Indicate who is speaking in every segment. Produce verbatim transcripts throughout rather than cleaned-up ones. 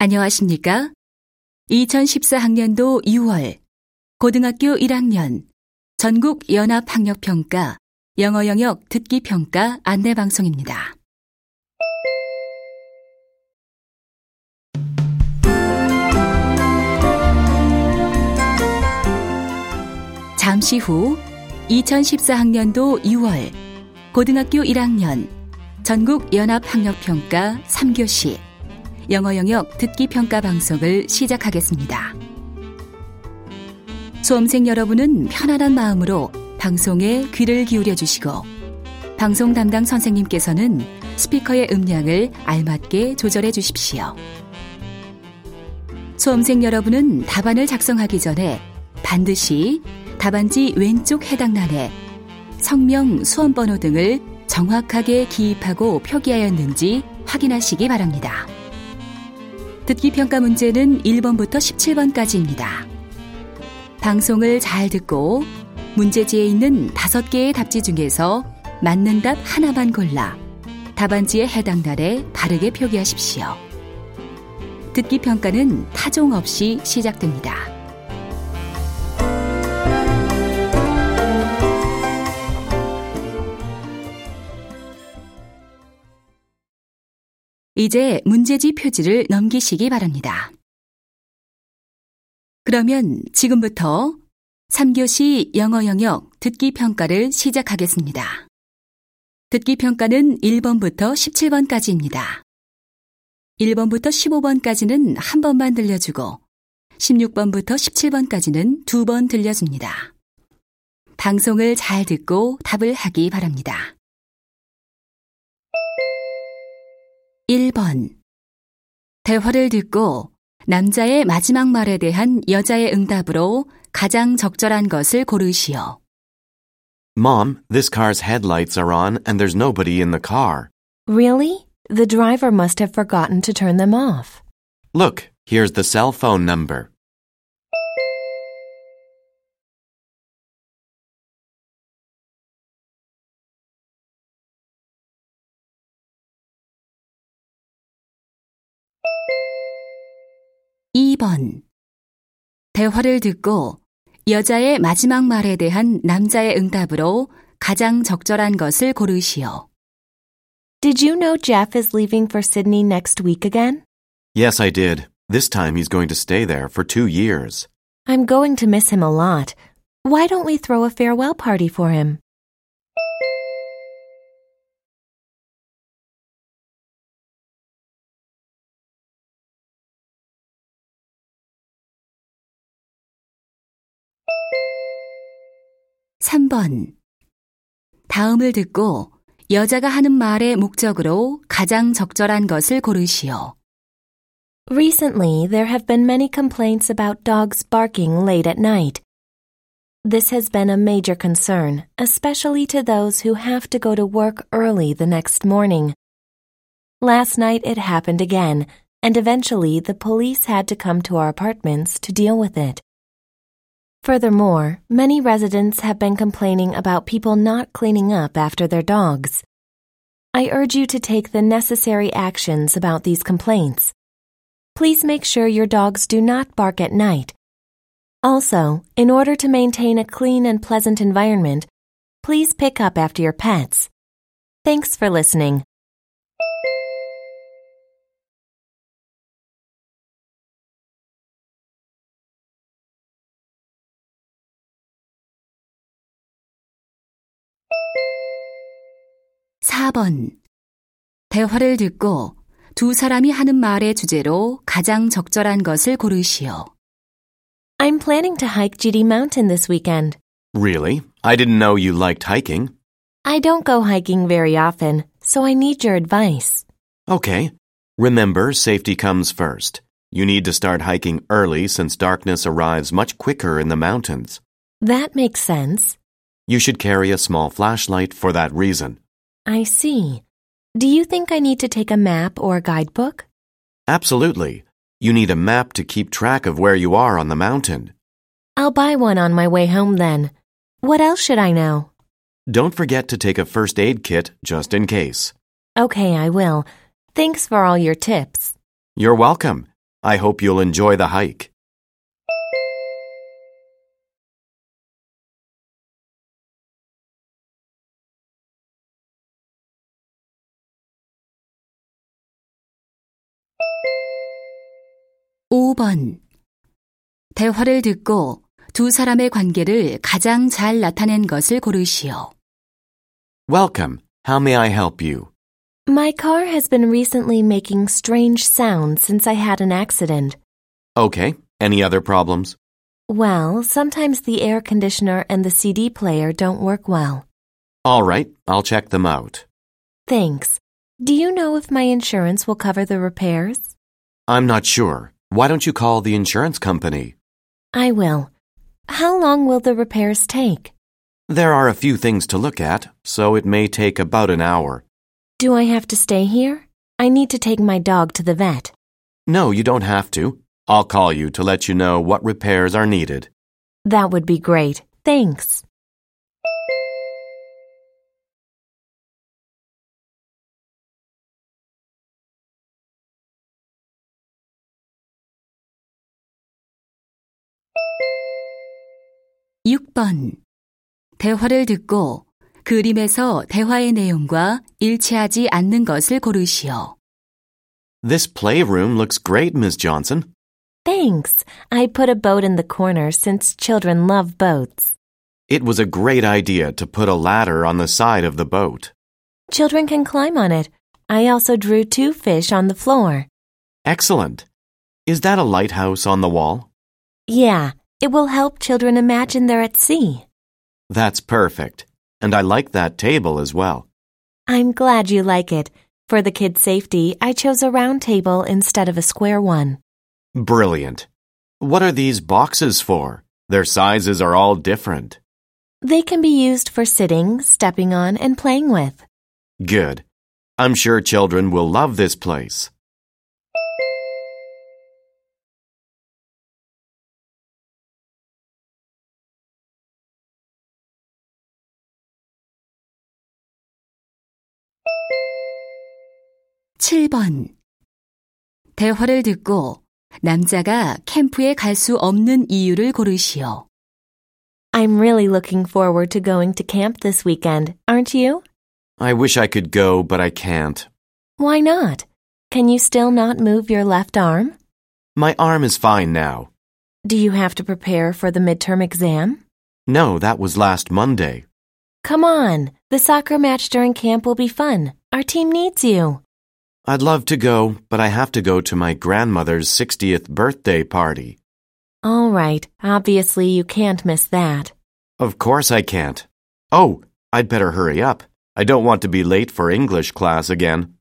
Speaker 1: 안녕하십니까? 이천십사 학년도 유월 고등학교 일 학년 전국 연합학력평가 영어 영역 듣기 평가 안내 방송입니다. 잠시 후 이천십사 학년도 유월 고등학교 일 학년 전국 연합학력평가 삼 교시 영어 영역 듣기 평가 방송을 시작하겠습니다. 수험생 여러분은 편안한 마음으로 방송에 귀를 기울여 주시고 방송 담당 선생님께서는 스피커의 음량을 알맞게 조절해 주십시오. 수험생 여러분은 답안을 작성하기 전에 반드시 답안지 왼쪽 해당란에 성명, 수험번호 등을 정확하게 기입하고 표기하였는지 확인하시기 바랍니다. 듣기평가 문제는 일 번부터 십칠 번까지입니다. 방송을 잘 듣고 문제지에 있는 다섯 개의 답지 중에서 맞는 답 하나만 골라 답안지에 해당 날에 바르게 표기하십시오. 듣기평가는 타종 없이 시작됩니다. 이제 문제지 표지를 넘기시기 바랍니다. 그러면 지금부터 삼 교시 영어 영역 듣기 평가를 시작하겠습니다. 듣기 평가는 일 번부터 십칠 번까지입니다. 일 번부터 십오 번까지는 한 번만 들려주고 십육 번부터 십칠 번까지는 두 번 들려줍니다. 방송을 잘 듣고 답을 하기 바랍니다. 일 번. 대화를 듣고 남자의 마지막 말에 대한 여자의 응답으로 가장 적절한 것을 고르시오.
Speaker 2: Mom, this car's headlights are on and there's nobody in the car.
Speaker 3: Really? The driver must have forgotten to turn them off.
Speaker 2: Look, here's the cell phone number.
Speaker 1: 이 번. 대화를 듣고 여자의 마지막 말에 대한 남자의 응답으로 가장 적절한 것을 고르시오.
Speaker 3: Did you know Jeff is leaving for Sydney next week again?
Speaker 2: Yes, I did. This time he's going to stay there for two years.
Speaker 3: I'm going to miss him a lot. Why don't we throw a farewell party for him?
Speaker 1: 삼 번. 다음을 듣고 여자가 하는 말의 목적으로 가장 적절한 것을 고르시오.
Speaker 3: Recently, there have been many complaints about dogs barking late at night. This has been a major concern, especially to those who have to go to work early the next morning. Last night it happened again, and eventually the police had to come to our apartments to deal with it. Furthermore, many residents have been complaining about people not cleaning up after their dogs. I urge you to take the necessary actions about these complaints. Please make sure your dogs do not bark at night. Also, in order to maintain a clean and pleasant environment, please pick up after your pets. Thanks for listening.
Speaker 1: 사 번. 대화를 듣고 두 사람이 하는 말의 주제로 가장 적절한 것을 고르시오.
Speaker 3: I'm planning to hike Gidi Mountain this weekend.
Speaker 2: Really? I didn't know you liked hiking.
Speaker 3: I don't go hiking very often, so I need your advice.
Speaker 2: Okay. Remember, safety comes first. You need to start hiking early since darkness arrives much quicker in the mountains.
Speaker 3: That makes sense.
Speaker 2: You should carry a small flashlight for that reason.
Speaker 3: I see. Do you think I need to take a map or a guidebook?
Speaker 2: Absolutely. You need a map to keep track of where you are on the mountain.
Speaker 3: I'll buy one on my way home then. What else should I know?
Speaker 2: Don't forget to take a first aid kit just in case.
Speaker 3: Okay, I will. Thanks for all your tips.
Speaker 2: You're welcome. I hope you'll enjoy the hike.
Speaker 1: 오 번. 대화를 듣고 두 사람의 관계를 가장 잘 나타낸 것을 고르시오.
Speaker 2: Welcome. How may I help you?
Speaker 3: My car has been recently making strange sounds since I had an accident.
Speaker 2: Okay. Any other problems?
Speaker 3: Well, sometimes the air conditioner and the C D player don't work well.
Speaker 2: All right. I'll check them out.
Speaker 3: Thanks. Do you know if my insurance will cover the repairs?
Speaker 2: I'm not sure. Why don't you call the insurance company?
Speaker 3: I will. How long will the repairs take?
Speaker 2: There are a few things to look at, so it may take about an hour.
Speaker 3: Do I have to stay here? I need to take my dog to the vet.
Speaker 2: No, you don't have to. I'll call you to let you know what repairs are needed.
Speaker 3: That would be great. Thanks.
Speaker 1: 육 번. 대화를 듣고 그림에서 대화의 내용과 일치하지 않는 것을 고르시오.
Speaker 2: This playroom looks great, Miss Johnson.
Speaker 3: Thanks. I put a boat in the corner since children love boats.
Speaker 2: It was a great idea to put a ladder on the side of the boat.
Speaker 3: Children can climb on it. I also drew two fish on the floor.
Speaker 2: Excellent. Is that a lighthouse on the wall?
Speaker 3: Yeah, it will help children imagine they're at sea.
Speaker 2: That's perfect. And I like that table as well.
Speaker 3: I'm glad you like it. For the kids' safety, I chose a round table instead of a square one.
Speaker 2: Brilliant. What are these boxes for? Their sizes are all different.
Speaker 3: They can be used for sitting, stepping on, and playing with.
Speaker 2: Good. I'm sure children will love this place.
Speaker 1: 칠 번. 대화를 듣고 남자가 캠프에 갈 수 없는 이유를 고르시오.
Speaker 3: I'm really looking forward to going to camp this weekend, aren't you?
Speaker 2: I wish I could go, but I can't.
Speaker 3: Why not? Can you still not move your left arm?
Speaker 2: My arm is fine now.
Speaker 3: Do you have to prepare for the midterm exam?
Speaker 2: No, that was last Monday.
Speaker 3: Come on, the soccer match during camp will be fun. Our team needs you.
Speaker 2: I'd love to go, but I have to go to my grandmother's sixtieth birthday party.
Speaker 3: All right, obviously you can't miss that.
Speaker 2: Of course I can't. Oh, I'd better hurry up. I don't want to be late for English class again.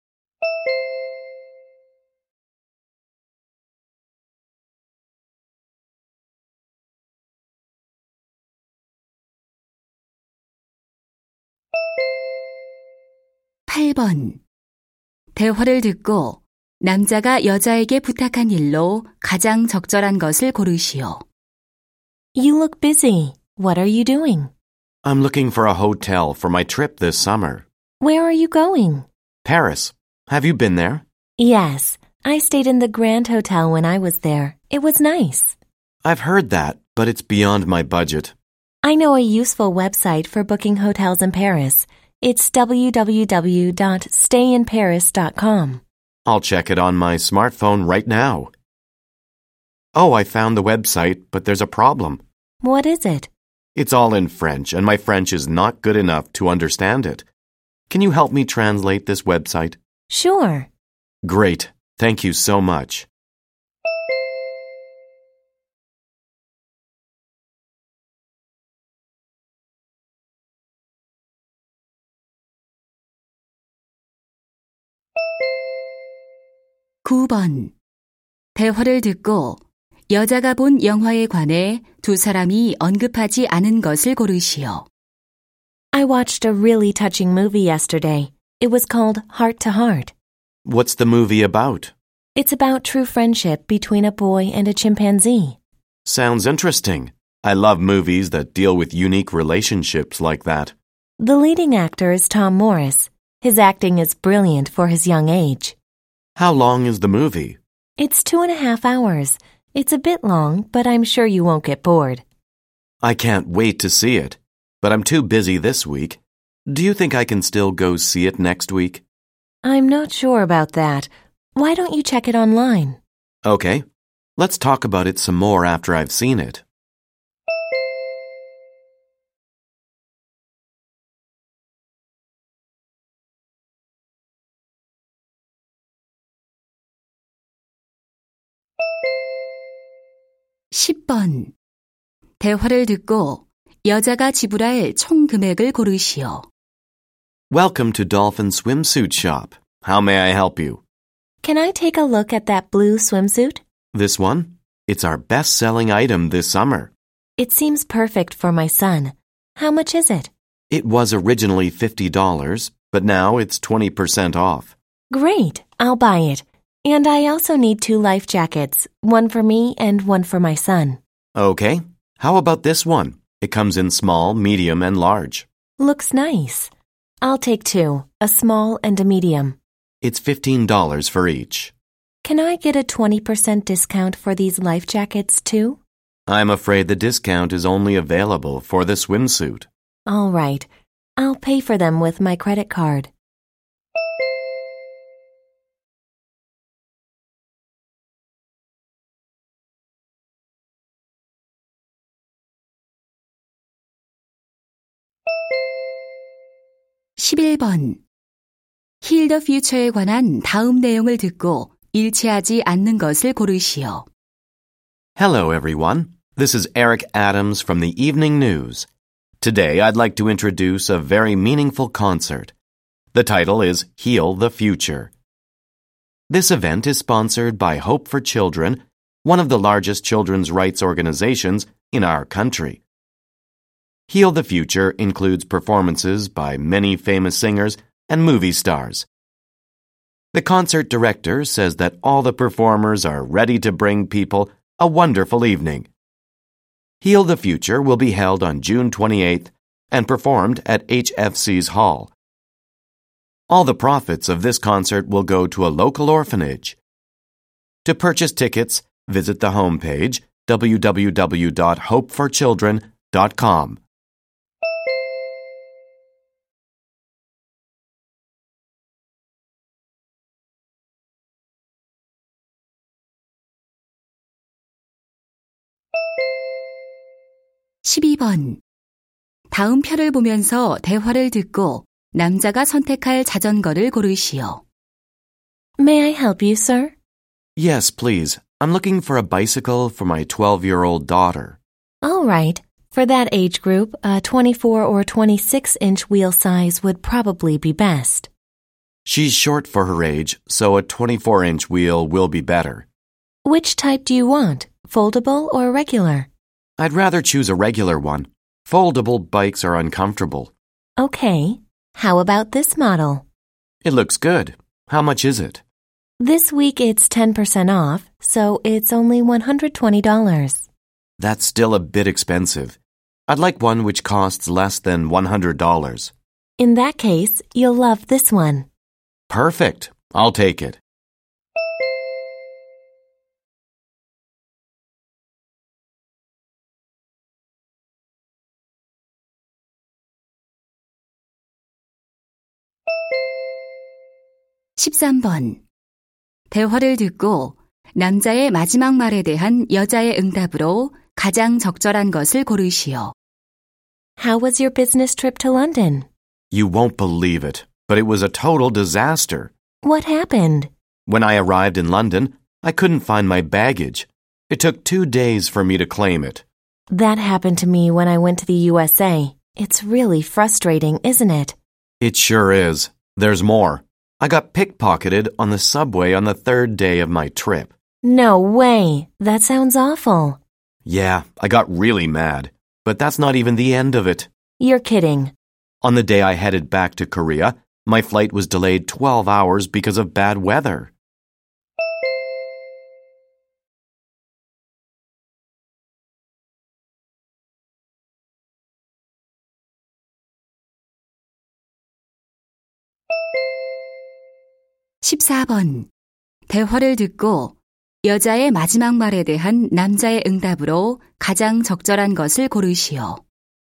Speaker 1: 팔 번. 대화를 듣고 남자가 여자에게 부탁한 일로 가장 적절한 것을 고르시오.
Speaker 3: You look busy. What are you doing?
Speaker 2: I'm looking for a hotel for my trip this summer.
Speaker 3: Where are you going?
Speaker 2: Paris. Have you been there?
Speaker 3: Yes, I stayed in the Grand Hotel when I was there. It was nice.
Speaker 2: I've heard that, but it's beyond my budget.
Speaker 3: I know a useful website for booking hotels in Paris. It's w w w dot stay in paris dot com.
Speaker 2: I'll check it on my smartphone right now. Oh, I found the website, but there's a problem.
Speaker 3: What is it?
Speaker 2: It's all in French, and my French is not good enough to understand it. Can you help me translate this website?
Speaker 3: Sure.
Speaker 2: Great. Thank you so much.
Speaker 1: 구 번. 대화를 듣고 여자가 본 영화에 관해 두 사람이 언급하지 않은 것을 고르시오.
Speaker 3: I watched a really touching movie yesterday. It was called Heart to Heart.
Speaker 2: What's the movie about?
Speaker 3: It's about true friendship between a boy and a chimpanzee.
Speaker 2: Sounds interesting. I love movies that deal with unique relationships like that.
Speaker 3: The leading actor is Tom Morris. His acting is brilliant for his young age.
Speaker 2: How long is the movie?
Speaker 3: It's two and a half hours. It's a bit long, but I'm sure you won't get bored.
Speaker 2: I can't wait to see it, but I'm too busy this week. Do you think I can still go see it next week?
Speaker 3: I'm not sure about that. Why don't you check it online?
Speaker 2: Okay, let's talk about it some more after I've seen it.
Speaker 1: 십 번. 대화를 듣고 여자가 지불할 총 금액을 고르시오.
Speaker 2: Welcome to Dolphin Swimsuit Shop. How may I help you?
Speaker 3: Can I take a look at that blue swimsuit?
Speaker 2: This one? It's our best-selling item this summer.
Speaker 3: It seems perfect for my son. How much is it?
Speaker 2: It was originally fifty dollars, but now it's twenty percent off.
Speaker 3: Great, I'll buy it. And I also need two life jackets, one for me and one for my son.
Speaker 2: Okay, how about this one? It comes in small, medium, and large.
Speaker 3: Looks nice. I'll take two, a small and a medium.
Speaker 2: It's fifteen dollars for each.
Speaker 3: Can I get a twenty percent discount for these life jackets too?
Speaker 2: I'm afraid the discount is only available for the swimsuit.
Speaker 3: All right. I'll pay for them with my credit card.
Speaker 1: 십일 번. Heal the Future에 관한 다음 내용을 듣고 일치하지 않는 것을 고르시오.
Speaker 2: Hello, everyone. This is Eric Adams from the Evening News. Today, I'd like to introduce a very meaningful concert. The title is Heal the Future. This event is sponsored by Hope for Children, one of the largest children's rights organizations in our country. Heal the Future includes performances by many famous singers and movie stars. The concert director says that all the performers are ready to bring people a wonderful evening. Heal the Future will be held on June twenty-eighth and performed at H F C's Hall. All the profits of this concert will go to a local orphanage. To purchase tickets, visit the homepage w w w dot hope for children dot com.
Speaker 1: 십이 번. 다음 표를 보면서 대화를 듣고 남자가 선택할 자전거를 고르시오.
Speaker 3: May I help you, sir?
Speaker 2: Yes, please. I'm looking for a bicycle for my twelve-year-old daughter.
Speaker 3: All right. For that age group, a twenty-four or twenty-six inch wheel size would probably be best.
Speaker 2: She's short for her age, so a twenty-four inch wheel will be better.
Speaker 3: Which type do you want, foldable or regular?
Speaker 2: I'd rather choose a regular one. Foldable bikes are uncomfortable.
Speaker 3: Okay. How about this model?
Speaker 2: It looks good. How much is it?
Speaker 3: This week it's ten percent off, so it's only one hundred twenty dollars.
Speaker 2: That's still a bit expensive. I'd like one which costs less than one hundred dollars.
Speaker 3: In that case, you'll love this one.
Speaker 2: Perfect. I'll take it.
Speaker 1: 십삼 번. 대화를 듣고 남자의 마지막 말에 대한 여자의 응답으로 가장 적절한 것을 고르시오.
Speaker 3: How was your business trip to London?
Speaker 2: You won't believe it, but it was a total disaster.
Speaker 3: What happened?
Speaker 2: When I arrived in London, I couldn't find my baggage. It took two days for me to claim it.
Speaker 3: That happened to me when I went to the U S A. It's really frustrating, isn't it?
Speaker 2: It sure is. There's more. I got pickpocketed on the subway on the third day of my trip.
Speaker 3: No way. That sounds awful.
Speaker 2: Yeah, I got really mad. But that's not even the end of it.
Speaker 3: You're kidding.
Speaker 2: On the day I headed back to Korea, my flight was delayed twelve hours because of bad weather.
Speaker 1: 십사 번. 대화를 듣고 여자의 마지막 말에 대한 남자의 응답으로 가장 적절한 것을 고르시오.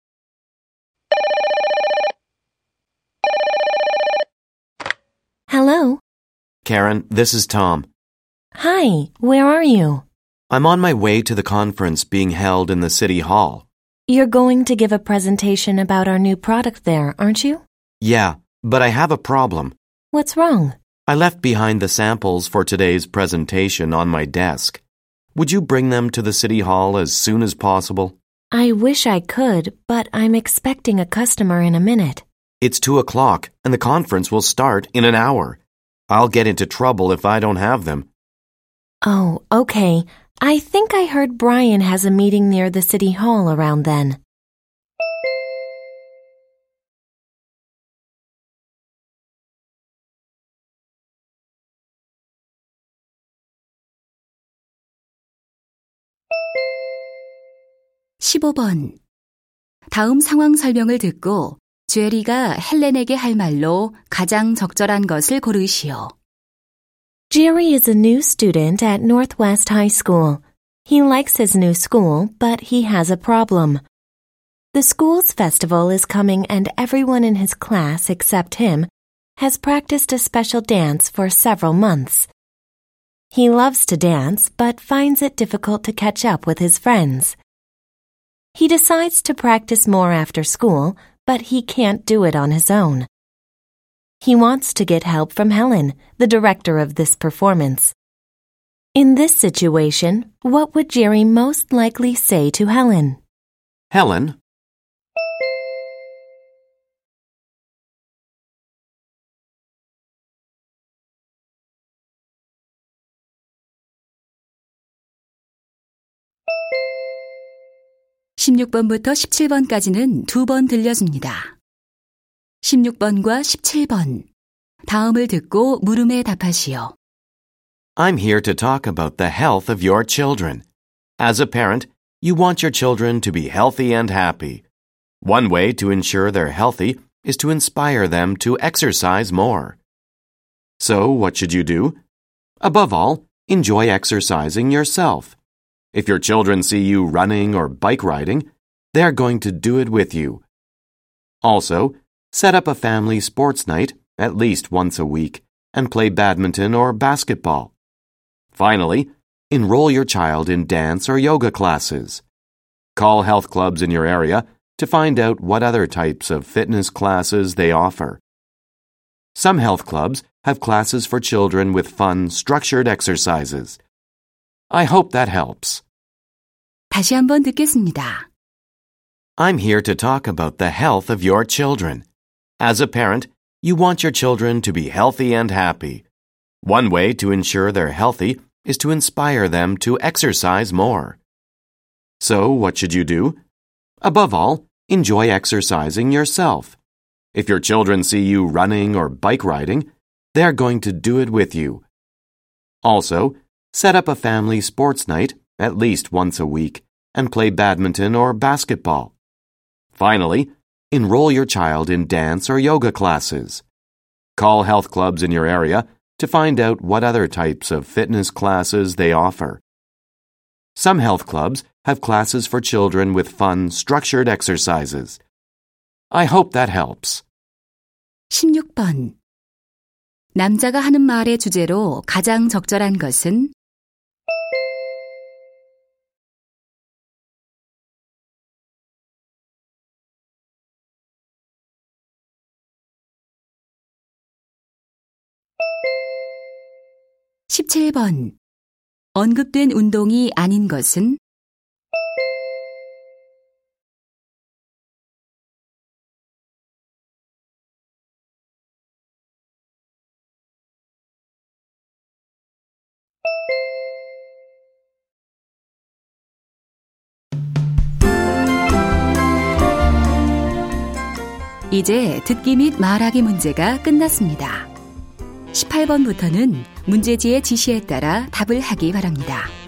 Speaker 3: Hello.
Speaker 2: Karen, this is Tom.
Speaker 3: Hi, where are you?
Speaker 2: I'm on my way to the conference being held in the City Hall.
Speaker 3: You're going to give a presentation about our new product there, aren't you?
Speaker 2: Yeah, but I have a problem.
Speaker 3: What's wrong?
Speaker 2: I left behind the samples for today's presentation on my desk. Would you bring them to the City Hall as soon as possible?
Speaker 3: I wish I could, but I'm expecting a customer in a minute.
Speaker 2: It's two o'clock, and the conference will start in an hour. I'll get into trouble if I don't have them.
Speaker 3: Oh, okay. I think I heard Brian has a meeting near the City Hall around then.
Speaker 1: 십오 번. 다음 상황 설명을 듣고 제리가 헬렌에게 할 말로 가장 적절한 것을 고르시오.
Speaker 3: Jerry is a new student at Northwest High School. He likes his new school, but he has a problem. The school's festival is coming and everyone in his class except him has practiced a special dance for several months. He loves to dance, but finds it difficult to catch up with his friends. He decides to practice more after school, but he can't do it on his own. He wants to get help from Helen, the director of this performance. In this situation, what would Jerry most likely say to Helen?
Speaker 2: Helen?
Speaker 1: 십육 번부터 십칠 번까지는 두 번 들려줍니다. 십육 번과 십칠 번. 다음을 듣고 물음에 답하시오.
Speaker 2: I'm here to talk about the health of your children. As a parent, you want your children to be healthy and happy. One way to ensure they're healthy is to inspire them to exercise more. So, what should you do? Above all, enjoy exercising yourself. If your children see you running or bike riding, they're going to do it with you. Also, set up a family sports night at least once a week and play badminton or basketball. Finally, enroll your child in dance or yoga classes. Call health clubs in your area to find out what other types of fitness classes they offer. Some health clubs have classes for children with fun, structured exercises. I hope that helps.
Speaker 1: 다시 한번 듣겠습니다.
Speaker 2: I'm here to talk about the health of your children. As a parent, you want your children to be healthy and happy. One way to ensure they're healthy is to inspire them to exercise more. So, what should you do? Above all, enjoy exercising yourself. If your children see you running or bike riding, they're going to do it with you. Also, set up a family sports night at least once a week and play badminton or basketball. Finally, enroll your child in dance or yoga classes. Call health clubs in your area to find out what other types of fitness classes they offer. Some health clubs have classes for children with fun, structured exercises. I hope that helps.
Speaker 1: 십육 번. 남자가 하는 말의 주제로 가장 적절한 것은 십칠 번. 언급된 운동이 아닌 것은 이제 듣기 및 말하기 문제가 끝났습니다. 십팔 번부터는 문제지의 지시에 따라 답을 하기 바랍니다.